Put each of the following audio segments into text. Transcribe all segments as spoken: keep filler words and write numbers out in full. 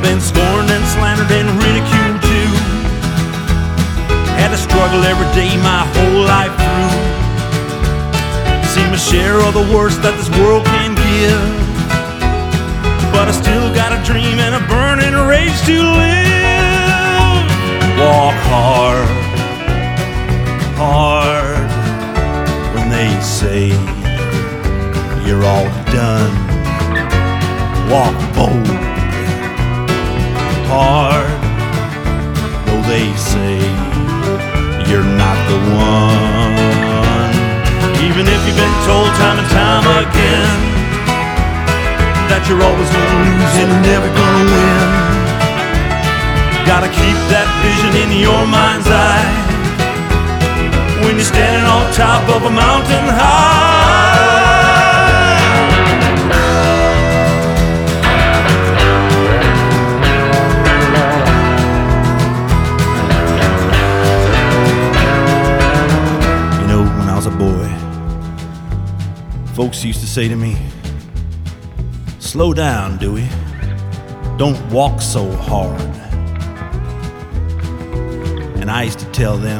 been scorned and slandered and ridiculed too. Had to struggle every day my whole life through. Seen my share of the worst that this world can give, but I still got a dream and a burning rage to live. Walk hard, hard, when they say you're all done. Walk bold, hard, though they say you're not the one. Even if you've been told time and time again that you're always gonna lose and never gonna win, gotta keep that vision in your mind's eye when you're standing on top of a mountain high. You know, when I was a boy, folks used to say to me, "Slow down, Dewey. Don't walk so hard." And I used to tell them,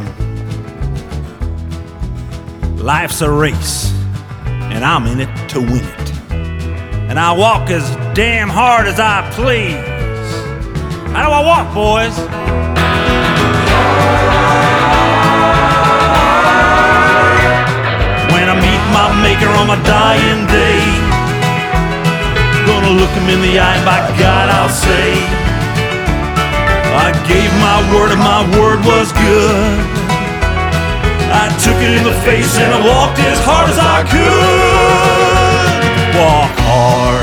life's a race, and I'm in it to win it. And I walk as damn hard as I please. How do I walk, boys? When I meet my maker on my dying day, gonna look him in the eye, by God I'll say, I gave my word and my word was good. I took it in the face and I walked as hard as I could. Walk hard,